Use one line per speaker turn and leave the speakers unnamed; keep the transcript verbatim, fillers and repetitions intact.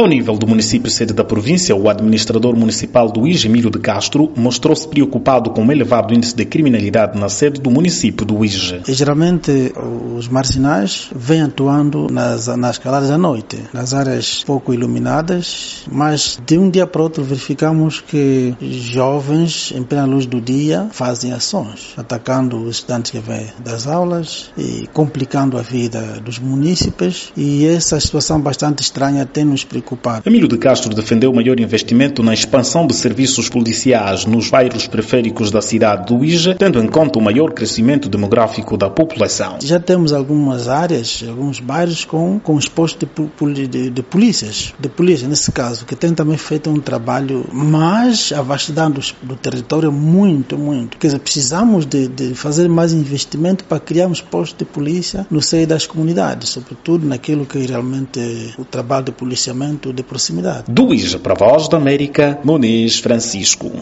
Ao nível do município sede da província, o administrador municipal do I J, Emílio de Castro, mostrou-se preocupado com o elevado índice de criminalidade na sede do município do I J.
E, geralmente, os marginais vêm atuando nas, nas caladas à noite, nas áreas pouco iluminadas, mas de um dia para outro verificamos que jovens, em plena luz do dia, fazem ações, atacando os estudantes que vêm das aulas e complicando a vida dos munícipes, e essa situação bastante estranha tem nos preocupado.
Emílio de Castro defendeu o maior investimento na expansão de serviços policiais nos bairros periféricos da cidade do I J, tendo em conta o maior crescimento demográfico da população.
Já temos algumas áreas, alguns bairros com, com expostos de, de, de polícias, de polícia nesse caso, que tem também feito um trabalho, mas a vastidão do, do território é muito, muito. Quer dizer, precisamos de, de fazer mais investimento para criarmos postos de polícia no seio das comunidades, sobretudo naquilo que realmente é o trabalho de policiamento de proximidade.
Do I J para a Voz da América, Muniz Francisco.